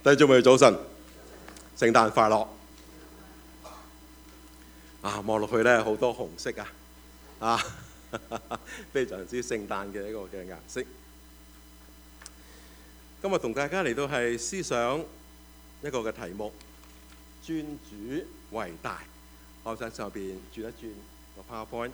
弟兄姊妹早晨，聖誕快樂！望落去咧好多紅色非常之聖誕嘅一個嘅顏色。今日同大家嚟到係思想一個嘅題目，尊主為大。我喺上邊轉一轉個 PowerPoint。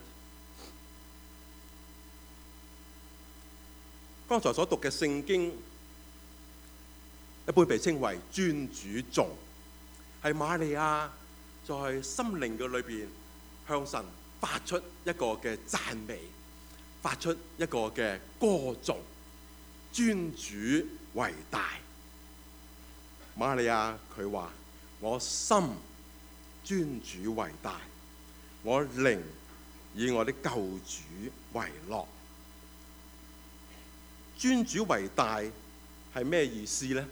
剛才所讀嘅聖經，一般被稱為尊主頌，係瑪利亞在心靈嘅裏邊向神發出一個嘅讚美，發出一個嘅歌頌，尊主為大。瑪利亞佢話：我心尊主為大，我靈以我的救主為樂。尊主為大係咩意思呢？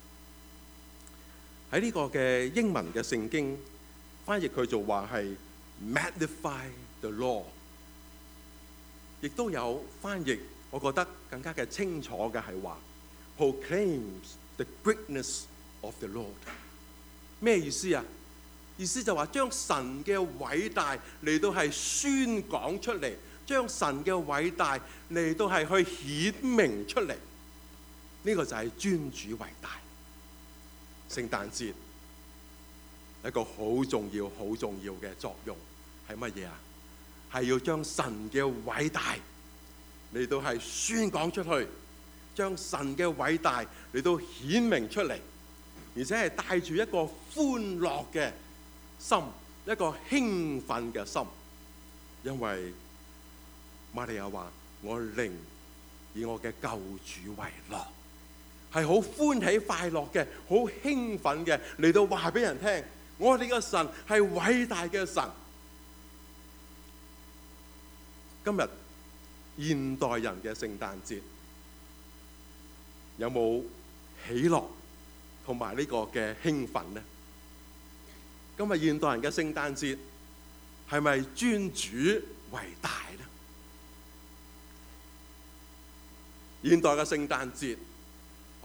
喺呢個嘅英文嘅聖經翻譯佢就話係 Magnify the Lord， 亦都有翻譯我覺得更加嘅清楚嘅係話 Proclaims the greatness of the Lord。 咩意思啊？意思就話將神嘅偉大嚟到係宣講出嚟，將神嘅偉大嚟到係去顯明出嚟。呢個就係尊主為大。聖誕節一個好重要、好重要嘅作用係乜嘢啊？係要將神嘅偉大嚟到係宣講出去，將神嘅偉大嚟到顯明出嚟，而且係帶住一個歡樂嘅心，一個興奮嘅心。因為瑪利亞話：我靈以我嘅救主為樂。係好歡喜快樂嘅，好興奮嘅，嚟到話俾人聽，我哋嘅神係偉大嘅神。今日現代人嘅聖誕節有冇喜樂同埋呢個嘅興奮呢？今日現代人嘅聖誕節係咪尊主為大呢？現代嘅聖誕節，哇！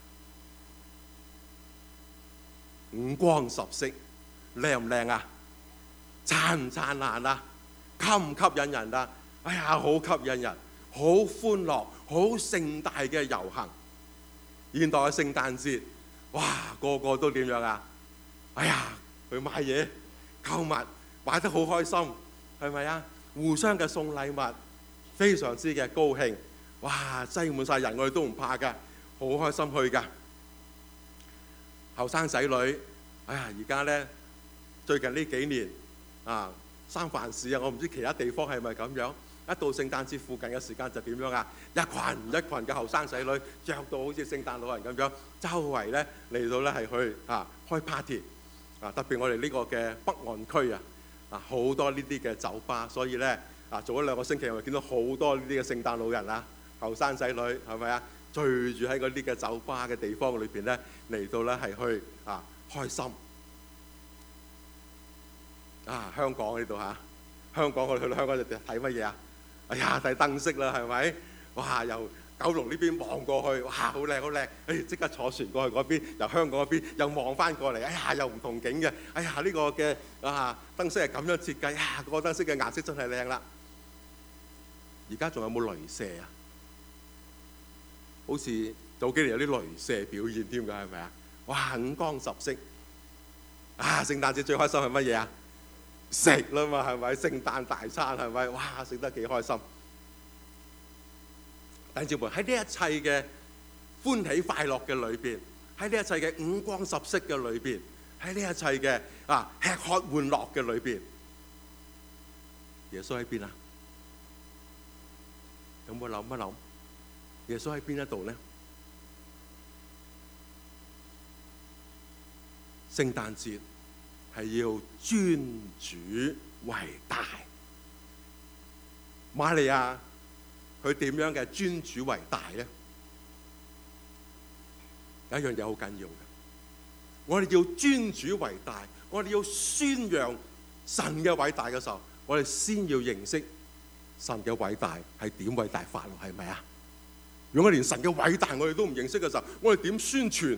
五光十色，靚唔靚啊？燦唔燦爛啊？吸唔吸引人啊？哎呀，好吸引人，好歡樂，好盛大嘅遊行。現代嘅聖誕節，哇！個個都點樣啊？哎呀，去買嘢、購物，買得好開心，係咪啊？互相嘅送禮物，非常之嘅高興。哇！擠滿晒人，我哋都唔怕㗎。好開心去㗎，後生仔女，哎呀！而家咧最近呢幾年三藩市我唔知其他地方係咪咁樣，一到聖誕節附近嘅時間就點樣啊？一群一群嘅後生仔女着到好似聖誕老人咁樣，周圍咧嚟到咧係去開 party 特別我哋呢個嘅北岸區好多呢啲嘅酒吧，所以咧早咗2個星期我哋見到好多呢啲嘅聖誕老人後生仔女係咪啊？聚住喺嗰啲嘅酒吧嘅地方裏邊咧，嚟到咧係去開心香港呢度香港我哋去到香港就睇乜嘢啊？哎呀，睇燈飾啦，係咪？哇！由九龍呢邊望過去，哇，好靚好靚！即刻坐船過去嗰邊，由香港嗰邊又望翻過嚟，哎呀，又唔同景嘅，哎呀，呢個嘅燈飾係咁樣設計，個燈飾嘅顏色真係靚啦！而家仲有冇雷射啊？好似早幾年有啲雷射表演添㗎，係咪啊？哇！五光十色聖誕節最開心係乜嘢啊？食啦嘛，係咪？聖誕大餐係咪？哇！食得幾開心！弟兄姊妹，喺呢一切嘅歡喜快樂嘅裏邊，喺呢一切嘅五光十色嘅裏邊，喺呢一切嘅吃喝玩樂嘅裏邊，耶穌喺邊啊？有冇諗一諗？耶穌喺邊一度呢？聖誕節係要尊主為大。瑪利亞佢點樣嘅尊主為大呢？有一樣嘢好緊要嘅，我哋要尊主為大，我哋要宣揚神嘅偉大嘅時候，我哋先要認識神嘅偉大係點偉大法咯，係咪啊？如果我連神嘅偉大我哋都唔認識嘅時候，我哋點宣傳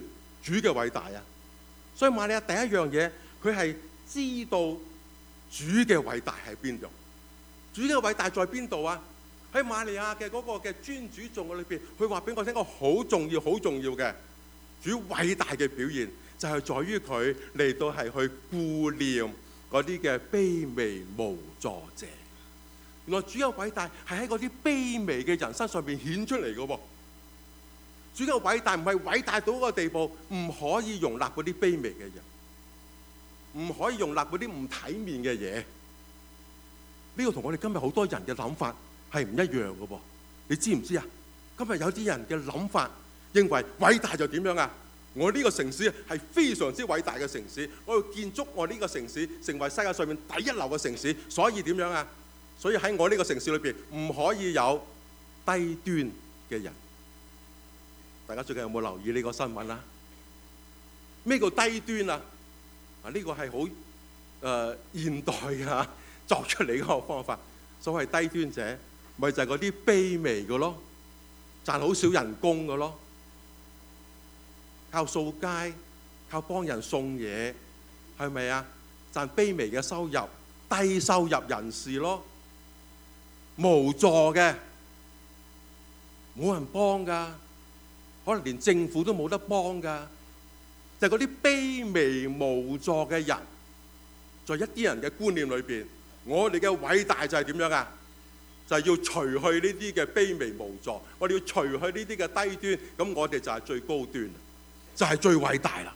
主嘅偉大啊！所以瑪利亞第一樣嘢，佢係知道主嘅偉大喺邊度。主嘅偉大在邊度啊？喺瑪利亞嘅嗰個嘅尊主頌裏邊，佢話俾我聽個好重要、好重要嘅主偉大嘅表現，就係在於佢嚟到係去顧念嗰啲嘅卑微無助者。原來主嘅偉大係喺嗰啲卑微嘅人身上邊顯出嚟嘅喎。主嘅偉大唔係偉大到嗰個地步，唔可以容納嗰啲卑微嘅人，唔可以容納嗰啲唔體面嘅嘢。呢個同我哋今日好多人嘅諗法係唔一樣嘅噃。你知唔知啊？今日有啲人嘅諗法認為偉大就點樣啊？我呢個城市係非常之偉大嘅城市，我要建築我呢個城市成為世界上面第一流嘅城市，所以點樣啊？所以喺我呢個城市裏邊唔可以有低端嘅人。大家最近有冇留意呢個新聞啊？咩叫低端啊？呢個係好現代嘅作出嚟嗰個方法。所謂低端者，咪就係嗰啲卑微嘅咯，賺好少人工嘅咯，靠掃街，靠幫人送嘢，係咪啊？賺卑微嘅收入，低收入人士咯，無助嘅，冇人幫㗎，可能連政府都冇得幫㗎，就係嗰啲卑微無助嘅人，在一啲人嘅觀念裏邊，我哋嘅偉大就係點樣啊？就係要除去呢啲嘅卑微無助，我哋要除去呢啲嘅低端，咁我哋就係最高端，就係最偉大啦。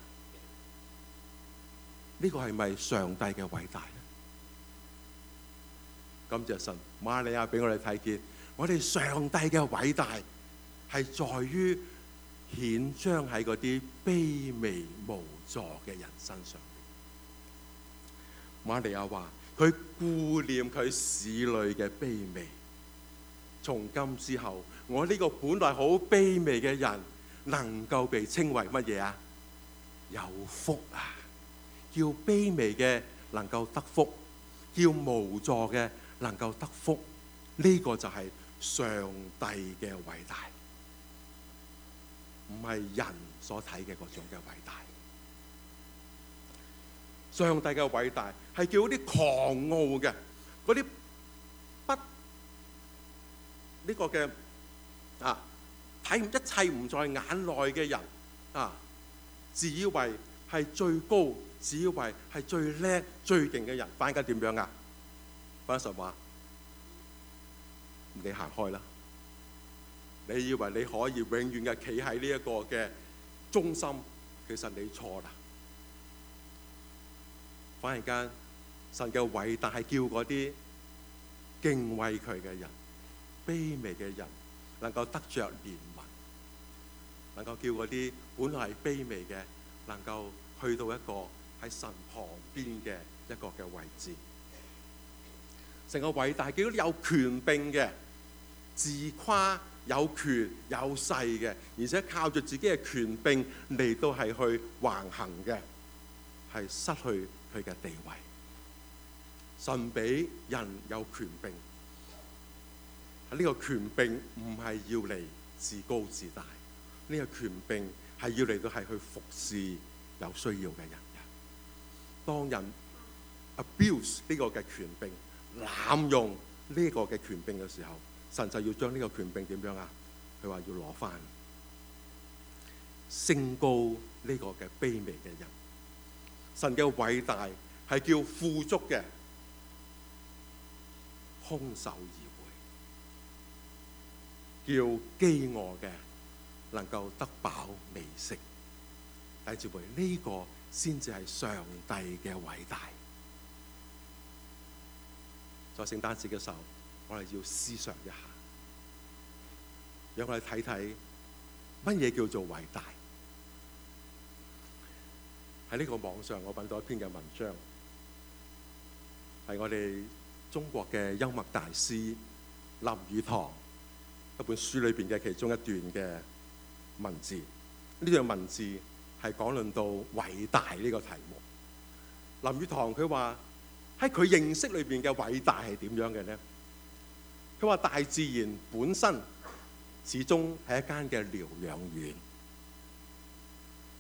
呢個係咪上帝嘅偉大咧？感謝神，瑪利亞俾我哋睇見，我哋上帝嘅偉大係在於顯彰喺嗰啲卑微無助嘅人身上。瑪利亞話佢顧念佢使女嘅卑微，從今之後，我呢個本來好卑微嘅人，能夠被稱為乜嘢啊？有福啊！叫卑微嘅能夠得福，叫無助嘅能夠得福，呢個就係上帝嘅偉大，唔係人所睇嘅嗰種嘅偉大。上帝嘅偉大係叫嗰啲狂傲嘅，嗰啲不呢個嘅睇一切唔在眼內嘅人自以為係最高，自以為係最叻最勁嘅人，反而點樣啊？反實話你行開啦！你以為你可以永遠嘅企喺呢一個嘅中心，其實你錯啦。反而間神嘅偉大係叫嗰啲敬畏佢嘅人、卑微嘅人能夠得着憐憫，能夠叫嗰啲本來係卑微嘅能夠去到一個喺神旁邊嘅一個嘅位置。成個偉大叫嗰啲有權柄嘅、自誇有權有勢嘅，而且靠住自己嘅權柄嚟到係去橫行嘅，係失去佢嘅地位。神俾人有權柄，呢個權柄唔係要嚟自高自大，呢個權柄係要嚟到係去服侍有需要嘅人嘅。當人 abuse 呢個嘅權柄，濫用呢個嘅權柄嘅時候，神就要將呢個權柄點樣啊？佢話要攞翻，升高呢個嘅卑微嘅人。神嘅偉大係叫富足嘅空手而回，叫飢餓嘅能夠得飽美食。弟兄姊妹，呢個先至係上帝嘅偉大。在聖誕節嘅時候，我哋要思想一下，讓我哋睇睇乜嘢叫做偉大。喺呢個網上，我揾到一篇嘅文章，係我哋中國嘅幽默大師林語堂一本書裏邊嘅其中一段嘅文字。呢段文字係講論到偉大呢個題目。林語堂佢話喺佢認識裏邊嘅偉大係點樣嘅呢？佢話大自然本身始終係一間嘅療養院。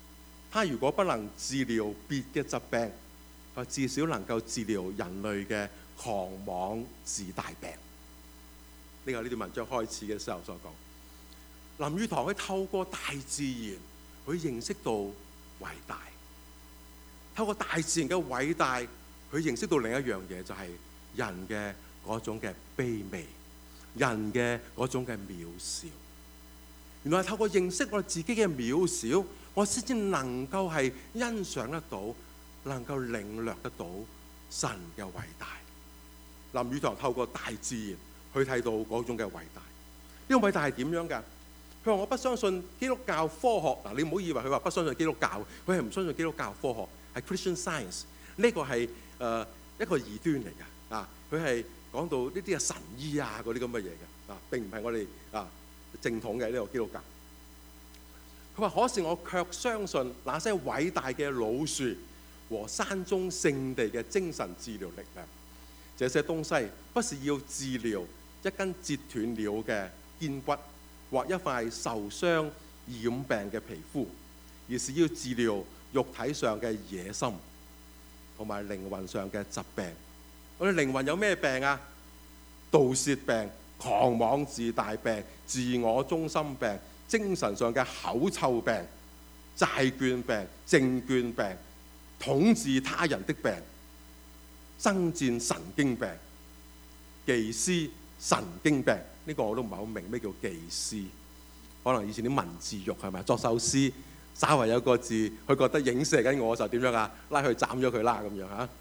他如果不能治療別嘅疾病，佢至少能夠治療人類嘅狂妄自大病。呢個呢段文章開始嘅時候所講，林語堂佢透過大自然去認識到偉大，透過大自然嘅偉大，佢認識到另一樣嘢，就係人嘅嗰種嘅卑微，人嘅嗰種嘅渺小。原來係透過認識我哋自己嘅渺小，我先至能夠係欣賞得到，能夠領略得到神嘅偉大。林語堂透過大自然去睇到嗰種嘅偉大。呢個偉大係點樣㗎？佢話我不相信基督教科學。嗱，你唔好以為佢話不相信基督教，佢係唔相信基督教科學，係 Christian Science。呢個係一個異端嚟㗎。啊，佢係講到呢啲係神醫啊嗰啲咁嘅嘢嘅。啊，並唔係我哋正統嘅呢個基督教。佢話可是我卻相信那些偉大嘅老樹和山中聖地嘅精神治療力量。這些東西不是要治療一根折斷了嘅肩骨或一塊受傷染病嘅皮膚，而是要治療肉體上嘅野心同埋靈魂上嘅疾病。我哋靈魂有咩病啊？盜竊病、狂妄自大病、自我中心病、精神上嘅口臭病、債券病、證券病、統治他人的病、爭戰神經病、技師神經病。呢個我都唔係好明咩叫技師，可能以前啲文字獄係咪作首詩，稍為有個字佢覺得影射緊我就點樣啊？拉佢斬咗佢啦咁樣嚇。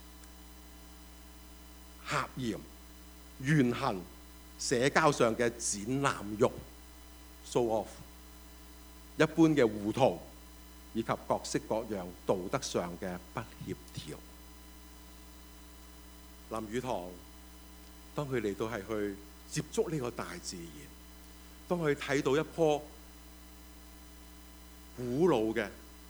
狹嫌、怨恨、社交上嘅展覽欲 show off， 一般嘅糊塗，以及各式各樣道德上嘅不協調。林語堂當佢嚟到係去接觸呢個大自然，當佢睇到一棵古老嘅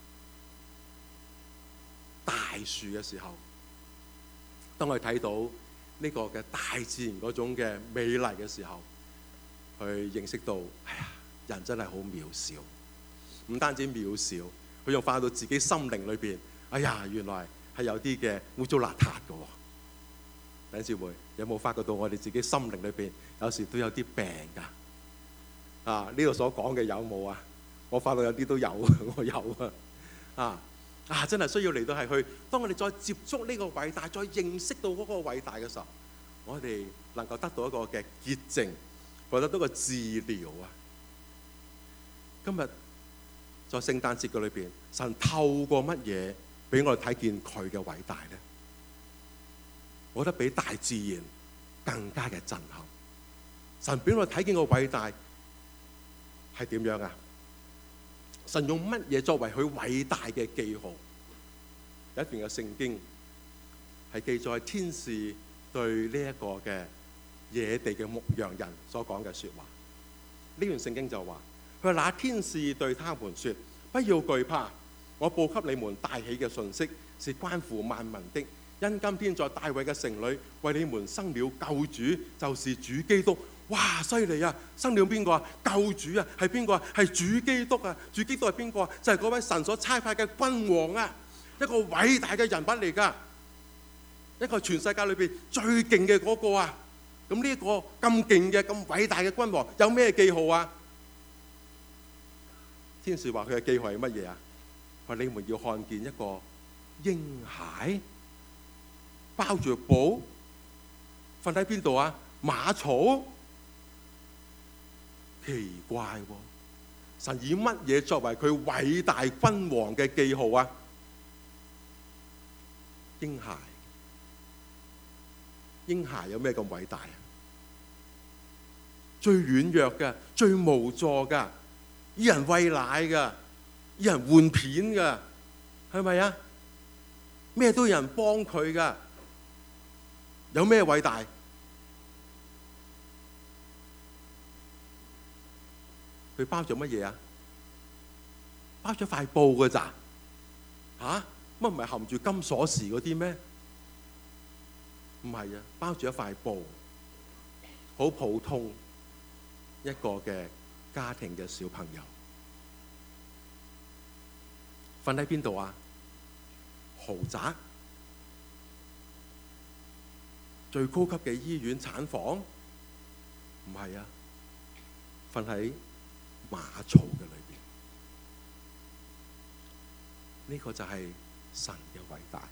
大樹嘅時候，當佢睇到呢個嘅大自然嗰種嘅美麗嘅時候，去認識到，哎呀，人真係好渺小。唔單止渺小，佢仲翻到自己心靈裏邊，哎呀，原來係有啲嘅污糟邋遢嘅喎。弟兄姊妹，有冇發覺到我哋自己心靈裏邊有時都有啲病㗎？呢度所講嘅有冇啊？我發覺有啲都有，我有真係需要嚟到係去，當我哋再接觸呢個偉大，再認識到嗰個偉大嘅時候，我哋能夠得到一個嘅潔淨，或者得到個治療啊！今日在聖誕節嘅裏邊，神透過乜嘢俾我哋睇見佢嘅偉大咧？我覺得比大自然更加嘅震撼。神俾我哋睇見個偉大係點樣啊？神用乜嘢作為佢偉大嘅記號？有一段嘅聖經係記載天使對呢一個嘅野地嘅牧羊人所講嘅說話。呢段聖經就話：佢話那天使對他們說，不要懼怕，我報給你們大喜嘅信息，是關乎萬民的。因今天在大衛嘅城裏為你們生了救主，就是主基督。哇，犀利啊！生了邊個啊？救主啊，係邊個啊？係主基督啊！主基督係邊個啊？就係嗰位神所差派嘅君王啊！一個偉大嘅人物嚟㗎，一個全世界裏邊最勁嘅嗰個啊！咁呢一個咁勁嘅、咁偉大嘅君王有咩記號啊？天使話佢嘅記號係乜嘢啊？話你們要看見一個嬰孩包住布瞓喺邊度啊？馬槽。奇怪喎，神以乜嘢作為佢偉大君王嘅記號啊？嬰孩，嬰孩有咩咁偉大啊？最軟弱嘅，最無助嘅，以人餵奶嘅，以人換片嘅，係咪啊？咩都有人幫佢嘅，有咩偉大？佢包咗乜嘢啊？包咗塊布㗎咋？乜唔係含住金鎖匙嗰啲咩？唔係啊，包住一塊布，好普通一個嘅家庭嘅小朋友。 瞓喺邊度啊？豪宅？最高級嘅醫院產房？唔係啊，瞓喺馬槽嘅裏邊。呢個就係神嘅偉大。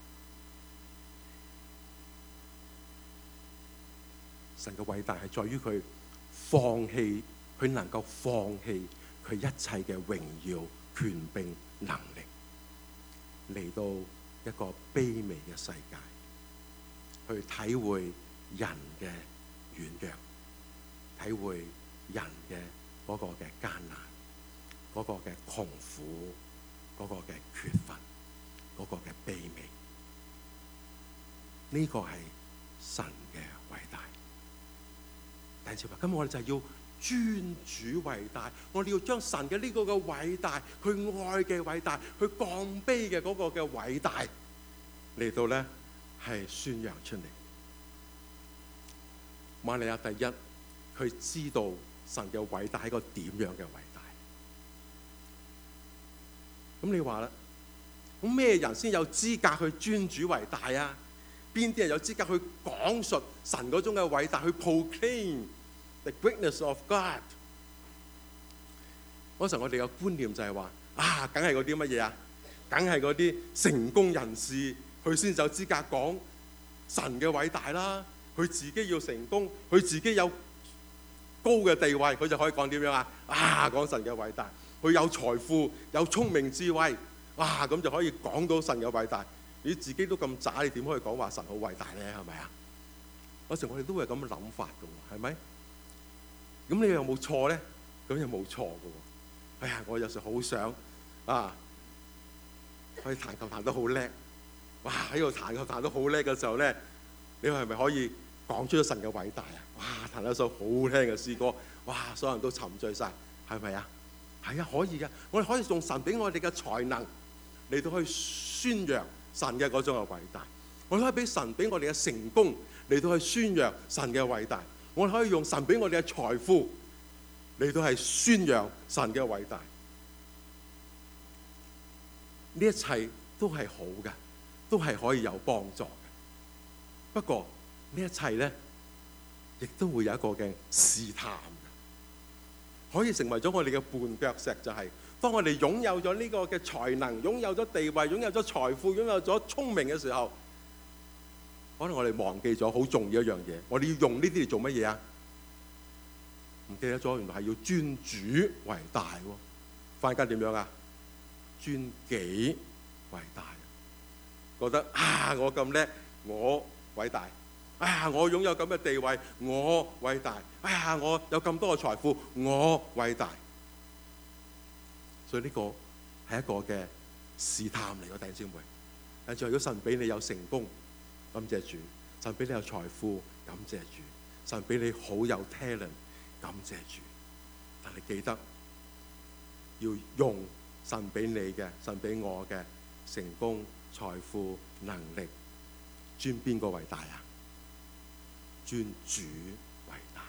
神嘅偉大係在於佢放棄，佢能夠放棄佢一切嘅榮耀、權柄、能力，嚟到一個卑微嘅世界，去體會人嘅軟弱，體會人嘅嗰個嘅艱難，嗰個嘅窮苦，嗰個嘅缺乏，嗰個嘅卑微。呢個係神嘅偉大。第一次話，今日我哋就係要尊主為大，我哋要將神嘅呢個嘅偉大，佢愛嘅偉大，佢降卑嘅嗰個嘅偉大嚟到咧係宣揚出嚟。瑪利亞第一，佢知道神嘅偉大係一個點樣嘅偉大。咁你話啦，咁咩人先有資格去尊主為大啊？邊啲人有資格去講述神嗰種嘅偉大，去 proclaim the greatness of God？ 嗰時候我哋嘅觀念就係話啊，梗係嗰啲乜嘢啊？梗係嗰啲成功人士，佢先有資格講神嘅偉大啦。佢自己要成功，佢自己有高嘅地位，佢就可以講點樣啊？啊，講神嘅偉大。佢有財富，有聰明智慧，哇，咁就可以講到神嘅偉大。你自己都咁渣，你點可以講話神好偉大咧？係咪啊？嗰時我哋都會咁嘅諗法嘅喎，係咪？咁你有冇錯咧？咁又冇錯嘅喎。哎呀，我有時好想啊，可以彈琴彈得好叻，哇！喺度彈琴彈得好叻嘅時候咧，你係咪可以講出咗神嘅偉大啊？哇！彈一首好聽嘅詩歌，哇！所有人都沉醉晒，係咪啊？係啊，可以嘅。我哋可以用神俾我哋嘅才能嚟到去宣揚神嘅嗰種嘅偉大。我哋可以俾神俾我哋嘅成功嚟到去宣揚神嘅偉大。我哋可以用神俾我哋嘅財富嚟到係宣揚神嘅偉大。呢一切都係好嘅，都係可以有幫助嘅。不過呢一切咧，亦都會有一個嘅試探，可以成為咗我哋嘅絆腳石。就係當我哋擁有咗呢個嘅才能，擁有咗地位，擁有咗財富，擁有咗聰明嘅時候，可能我哋忘記咗好重要一樣嘢。我哋要用呢啲嚟做乜嘢啊？唔記得咗，原來係要尊主為大喎。翻間點樣啊？尊己為大，覺得啊，我咁叻，我偉大。哎呀，我擁有咁嘅地位，我偉大。哎呀，我有咁多嘅財富，我偉大。所以呢個係一個嘅試探嚟嘅，弟兄姊妹。但係如果神俾你有成功，感謝主；神俾你有財富，感謝主；神俾你好有 talent， 感謝主。但係記得要用神俾你嘅、神俾我嘅成功、財富、能力，尊邊個為大啊？尊主為大。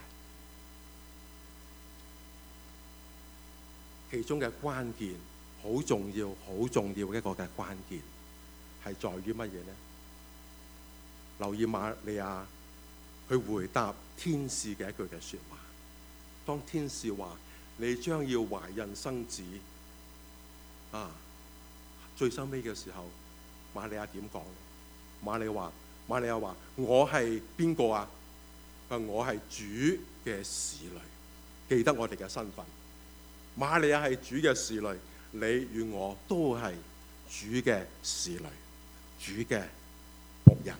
其中嘅關鍵好重要、好重要嘅一個嘅關鍵係在於乜嘢呢？留意瑪利亞去回答天使嘅一句嘅說話。當天使話你將要懷孕生子啊，最收尾嘅時候，瑪利亞點講？瑪利亞話我係邊個啊？我係主嘅使女。記得我哋嘅身份，瑪利亞係主嘅使女，你與我都係主嘅使女，主嘅僕人。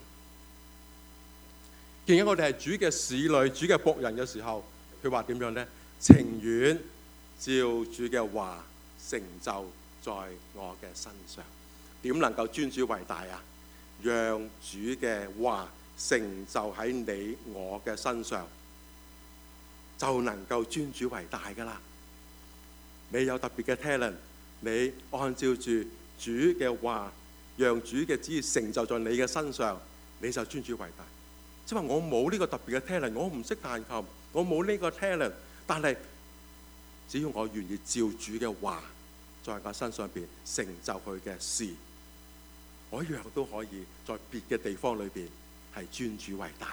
既然我哋係主嘅使女、主嘅僕人嘅時候，佢話點樣呢？情願照主嘅話成就在我嘅身上。點能夠尊主為大啊？讓主嘅話成就喺你我嘅身上，就能夠尊主為大噶啦。你有特別嘅 talent， 你按照住主嘅話，讓主嘅旨意成就在你嘅身上，你就尊主為大。即係話我冇呢個特別嘅 talent， 我唔識彈琴，我冇呢個 talent， 但係只要我願意照主嘅話， 在我身上邊成就佢嘅事，我一樣都可以在別嘅地方裏邊係尊主為大。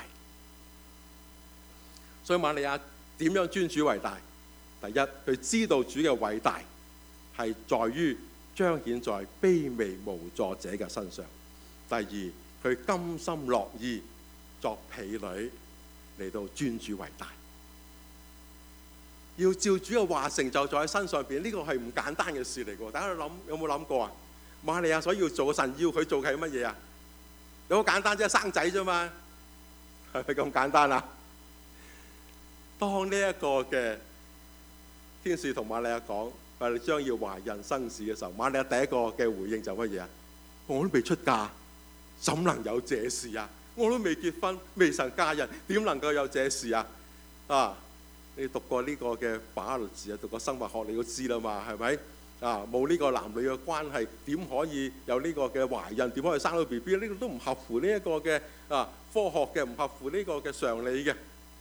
所以瑪利亞點樣尊主為大？第一，佢知道主嘅偉大係在於彰顯在卑微無助者嘅身上。第二，佢甘心樂意作婢女嚟到尊主為大。要照主嘅話成就在佢身上邊，呢個係唔簡單嘅事嚟嘅。大家有冇諗過啊？瑪利亞所要做嘅，神要佢做嘅係乜嘢啊？有好簡單啫，生仔啫嘛，係咪咁簡單啊？當呢一個嘅天使同瑪利亞講話你將要懷孕生子嘅時候，瑪利亞第一個嘅回應就乜嘢啊？我都未出嫁，怎能有這事啊？我都未結婚，未曾嫁人，點能夠有這事啊？啊！你讀過呢個嘅把律字啊，讀過生物學你都知啦嘛，係咪？啊，冇呢個男女嘅關係，點可以有呢個嘅懷孕？點可以生到 BB？呢個都唔合乎呢一個嘅科學嘅，唔合乎呢個嘅常理嘅。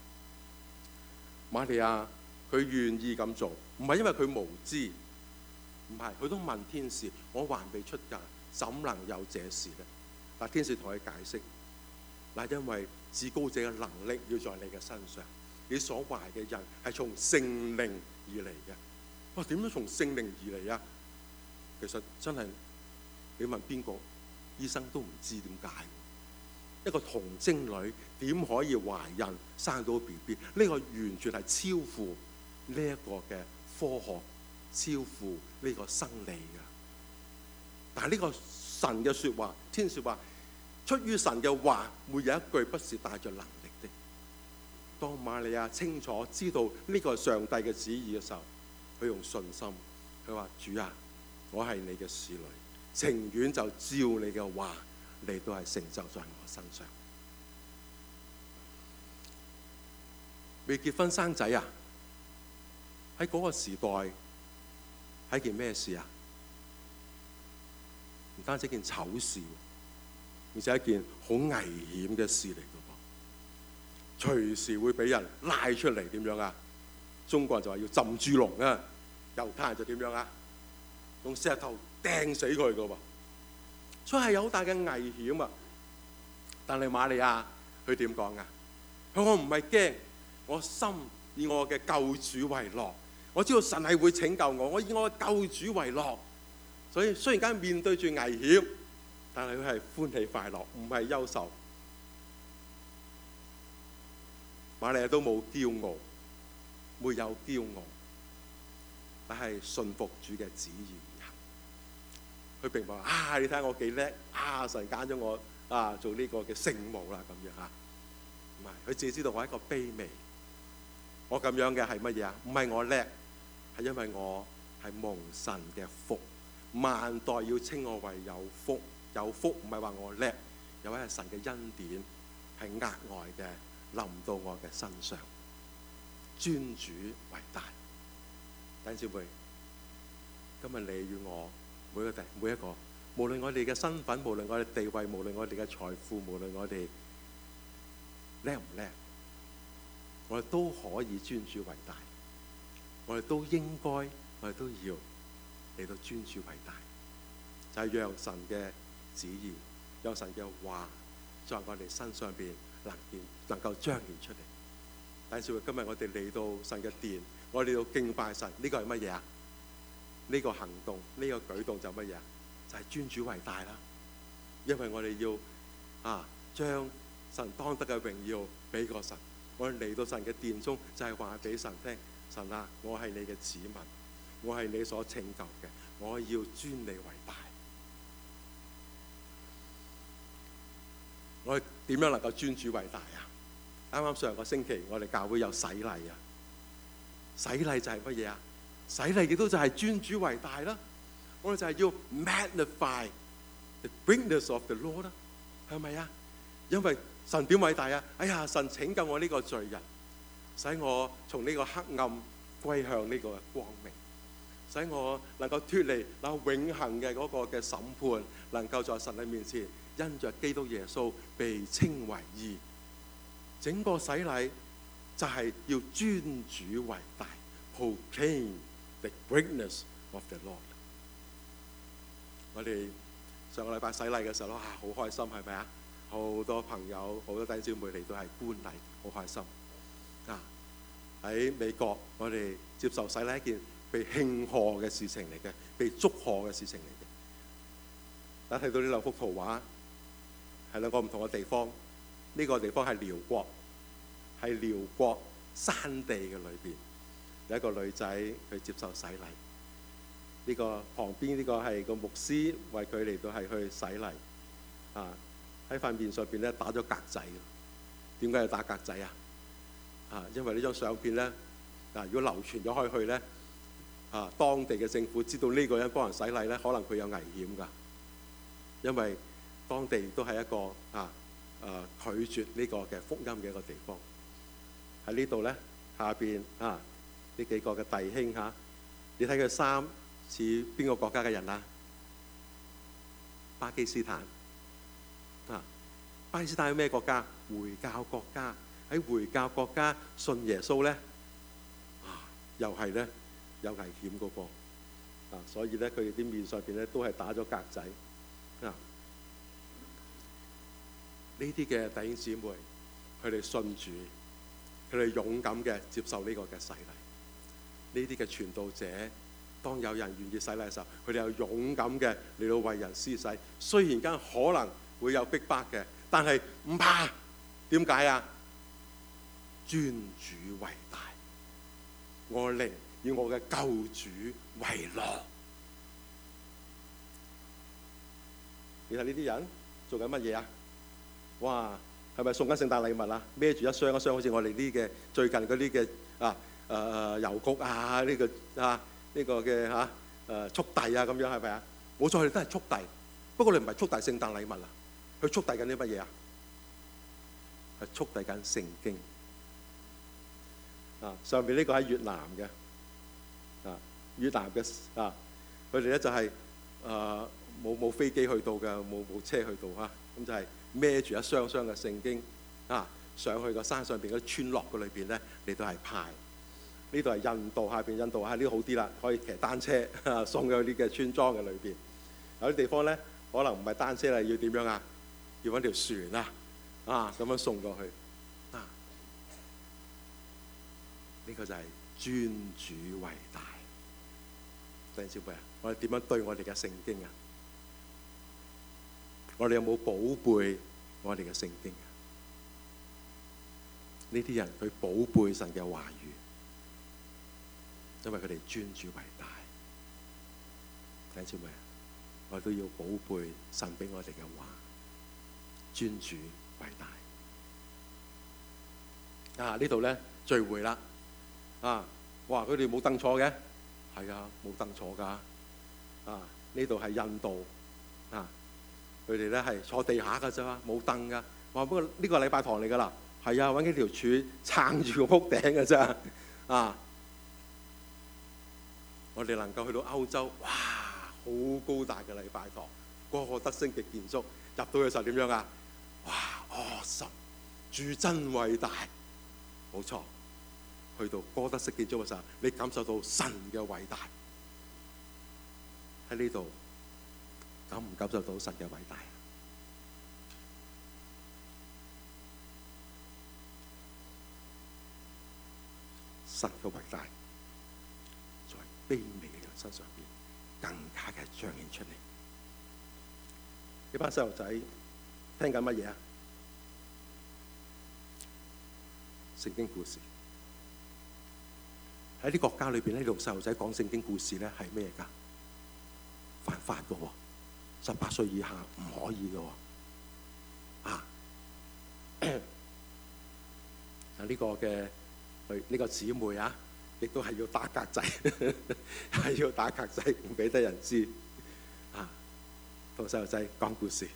瑪利亞佢願意咁做，唔係因為佢無知，唔係，佢都問天使：我還未出嫁，怎能有這事呢？但天使同佢解釋：嗱，因為至高者嘅能力要在你嘅身上。你所懷嘅人係從聖靈而嚟嘅。哇！點樣從聖靈而嚟啊？其實真係你問邊個醫生都唔知點解。一個童貞女點可以懷孕生到 BB？ 呢個完全係超乎呢一個嘅科學，超乎呢個生理嘅。但係呢個神嘅説話，天使話，出於神嘅話，沒有一句不是帶着能力的。當瑪利亞清楚知道呢個係上帝嘅旨意嘅時候，佢用信心，佢話：主啊，我係你嘅使女，情願就照你嘅話嚟到係成就在我身上。未結婚生仔啊？喺嗰個時代係件咩事啊？唔單止一件醜事，而且一件好危險嘅事嚟。隨時會俾人拉出嚟，點樣啊？中國人就話要浸豬籠啊，猶太人就點樣啊？用石頭掟死佢噶喎，所以係有好大嘅危險啊！但係瑪利亞佢點講啊？佢話我唔係驚，我心以我嘅救主為樂，我知道神係會拯救我，我以我嘅救主為樂。所以雖然間面對住危險，但係佢係歡喜快樂，唔係憂愁。瑪利亞都冇驕傲，沒有驕傲，但係信服主嘅旨意而行。佢並唔係話你睇下我幾叻啊！神揀咗我做呢個嘅聖母啦咁樣嚇，唔係，佢自己知道我係一個卑微，我咁樣嘅係乜嘢啊？唔係我叻，係因為我係蒙神嘅福，萬代要稱我為有福。有福唔係話我叻，有位係神嘅恩典，係額外嘅。臨到我嘅身上，尊主為大。弟兄姊妹，今日你與我每一個，無論我哋嘅身份，無論我哋地位，無論我哋嘅財富，無論我哋叻唔叻，我哋都可以尊主為大。我哋都應該，我哋都要嚟到尊主為大，就係讓神嘅旨意，讓神嘅話在我哋身上邊能夠彰顯出嚟。但係今日我哋嚟到神嘅殿，我哋嚟到敬拜神，呢個係乜嘢啊？呢個行動，呢個舉動就乜嘢啊？就係尊主為大啦。因為我哋要將神當得嘅榮耀俾個神。我哋嚟到神嘅殿中，就係話俾神聽：神啊，我係你嘅子民，我係你所拯救嘅，我要尊你為大。我哋點樣能夠尊主為大啊？啱啱上個星期我哋教會有洗禮啊！洗禮就係乜嘢啊？洗禮亦都就係尊主為大啦。我哋就係要 magnify the greatness of the Lord 啦，係咪啊？因為神點偉大啊？哎呀，神拯救我呢個罪人，使我從呢個黑暗歸向呢個光明，使我能夠脫離那永恆嘅嗰個嘅審判，能夠在神嘅面前因着基督耶穌被稱為義。整個洗禮就係要尊主為大，proclaim the greatness of the Lord。 我哋上個禮拜洗禮嘅時候好開心，係咪啊？好多朋友、好多弟兄姊妹嚟到係觀禮，好開心。喺美國，我哋接受洗禮係一件被慶賀嘅事情嚟嘅，被祝賀嘅事情嚟嘅。大家睇到呢兩幅圖畫，係兩個唔同嘅地方。呢個地方係寮國，係寮國山地嘅裏邊有一個女仔去接受洗禮。呢個旁邊呢個係個牧師為佢嚟到係去洗禮。喺塊面上邊咧打咗格仔。點解要打格仔啊？因為呢張相片咧，如果流傳咗開去咧，當地嘅政府知道呢個人幫人洗禮咧，可能佢有危險㗎。因為當地都係一個拒絕呢個嘅福音嘅一個地方。喺呢度咧，下邊呢幾個嘅弟兄你睇佢衫似邊個國家嘅人啊？巴基斯坦。巴基斯坦係咩國家？回教國家。喺回教國家信耶穌咧，又係咧有危險嗰個。所以咧佢哋啲面上邊咧都係打咗格仔。呢啲嘅弟兄姊妹，佢哋信主，佢哋勇敢嘅接受呢個嘅洗禮。呢啲嘅傳道者，當有人願意洗禮嘅時候，佢哋有勇敢嘅嚟到為人施洗。雖然間可能會有逼迫嘅，但係唔怕。點解啊？尊主為大，我靈以我嘅救主為樂。你睇呢啲人做緊乜嘢啊？哇，係咪送緊聖誕禮物啊？孭住一箱一箱，好似我哋啲嘅最近嗰啲嘅郵局呢個嘅速遞啊咁樣，係咪啊？冇錯，佢哋都係速遞。不過你唔係速遞聖誕禮物啊，佢速遞緊啲乜嘢啊？係速遞緊聖經。上邊呢個喺越南嘅，越南嘅佢哋咧就係冇飛機去到嘅，冇車去到咁就係孭住一箱箱嘅聖經上去個山上邊嗰啲村落嘅裏邊咧，嚟到係派。呢度係印度，下邊印度呢個好啲啦，可以騎單車送去啲嘅村莊嘅裏邊。有啲地方咧可能唔係單車啦，要點樣啊？要揾條船咁樣送過去。呢個就係尊主為大。弟兄姊妹啊，我哋點樣對我哋嘅聖經啊？我哋有冇寶貝我哋嘅聖經啊？呢啲人佢寶貝神嘅話語，因為佢哋尊主為大。弟兄姊妹啊，我哋都要寶貝神俾我哋嘅話，尊主為大。呢度咧聚會啦。哇！佢哋冇凳坐嘅，係啊，冇凳坐㗎。呢度係印度，佢哋咧係坐地下㗎啫，冇凳㗎。哇！不過呢個禮拜堂嚟㗎啦，係啊，揾幾條柱撐住個屋頂㗎啫。我哋能夠去到歐洲，哇！好高大嘅禮拜堂，個個德星嘅建築，入到嘅時候點樣啊？哇！Awesome！主真偉大，冇錯。去到哥德式建築嘅時候，你感受到神嘅偉大。喺呢度感唔感受到神嘅偉大？神嘅偉大在卑微嘅人身上邊更加嘅彰顯出嚟。呢班細路仔聽緊乜嘢啊？聖經故事。喺啲國家裏邊咧，同細路仔講聖經故事咧係咩㗎？犯法㗎喎，18歲以下唔可以㗎喎。呢個嘅呢個姊妹亦都係要打格仔，係要打格仔，唔俾得人知。同細路仔講故事，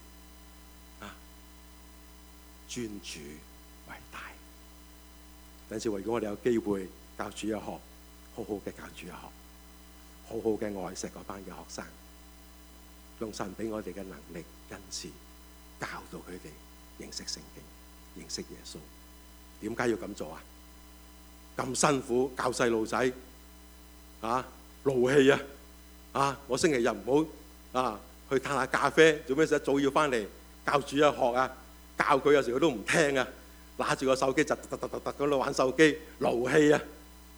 尊主為大。等陣時，如果我哋有機會教主日學，好好嘅教主日學，好好嘅愛錫嗰班嘅學生，用神俾我哋嘅能力恩賜，教導佢哋認識聖經，認識耶穌。點解要咁做啊？咁辛苦教細路仔，勞氣啊！我星期日唔好去嘆下咖啡，做咩事一早要翻嚟教主啊學啊，教佢有時佢都唔聽啊，拿住個手機就突咁度玩手機，勞氣啊！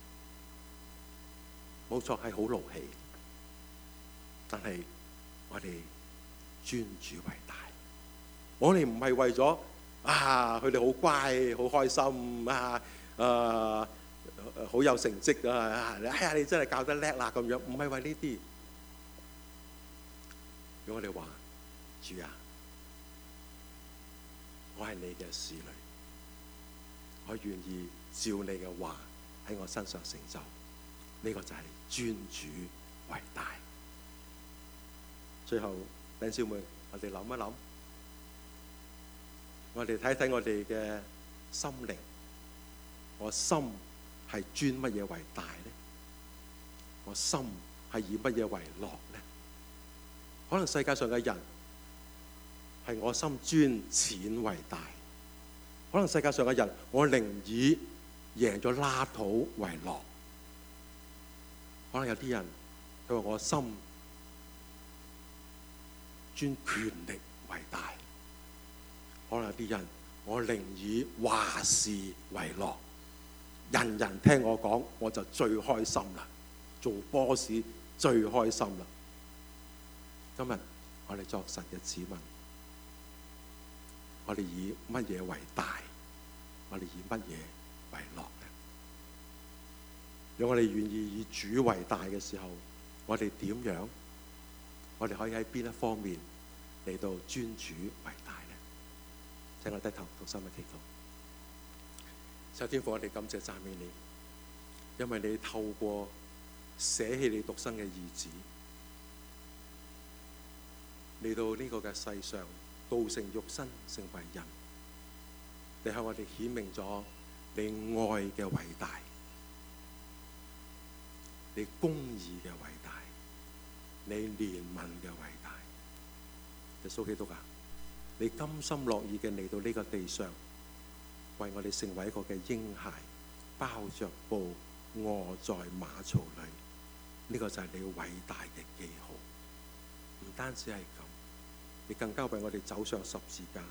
冇錯，係好勞氣，但係我哋尊主為大。我哋唔係為咗佢哋好乖、好開心好有成績你真係教得叻啦咁樣，唔係為呢啲。如果我哋話主啊，我係你嘅使女，我願意照你嘅話喺我身上成就，呢個就係尊主為大。最後，弟兄姊妹，我哋諗一諗，我哋睇睇我哋嘅心靈，我心係尊乜嘢為大呢？我心係以乜嘢為樂呢？可能世界上嘅人係我心尊錢為大，可能世界上嘅人我寧以贏咗拉土為樂，可能有啲人佢話我心尊權力為大，可能有啲人我寧以話事為樂，人人聽我講我就最開心啦，做 boss 最開心啦。今日我哋作神嘅子民，我哋以乜嘢為大？我哋以乜嘢為樂呢？如果我哋願意以主為大嘅時候，我哋點樣？我哋可以喺邊一方面嚟到尊主為大呢？請我低頭同心嘅祈禱。首天父，我哋感謝讚美你，因為你透過捨棄你獨生嘅兒子嚟到呢個嘅世上，道成肉身成為人，你向我哋顯明咗你愛嘅偉大，你公義嘅偉大，你憐憫嘅偉大。耶穌基督啊，你甘心樂意嘅嚟到呢個地上，為我哋成為一個嘅嬰孩，包着布臥在馬槽裏，呢個就係你偉大嘅記號。唔單止係咁，你更加為我哋走上十字架，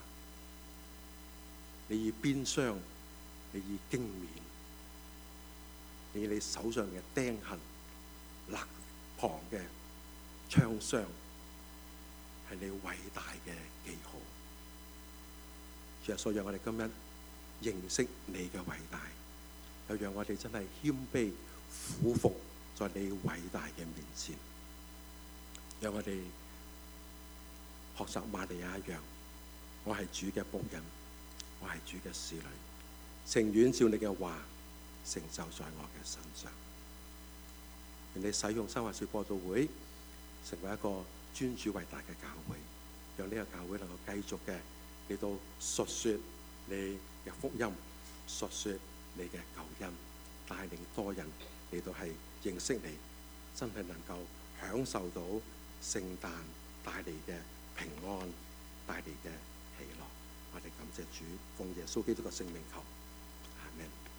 你以鞭傷，你以經冕，你以你手上嘅釘痕、肋旁嘅槍傷，係你偉大嘅記號。主啊，所以讓我哋今日認識你嘅偉大，又讓我哋真係謙卑俯伏在你偉大嘅面前，讓我哋學習瑪利亞一樣，我係主嘅僕人，我係主嘅使女，情願照你嘅話成就在我嘅身上。願你使用新華社播道會成為一個尊主偉大嘅教會，讓呢個教會能夠繼續嘅嚟到述說你嘅福音，述說你嘅救恩，帶領多人嚟到係認識你，真係能夠享受到聖誕帶嚟嘅平安，帶嚟嘅喜樂。我哋感謝主，奉耶穌基督嘅聖名求，阿們。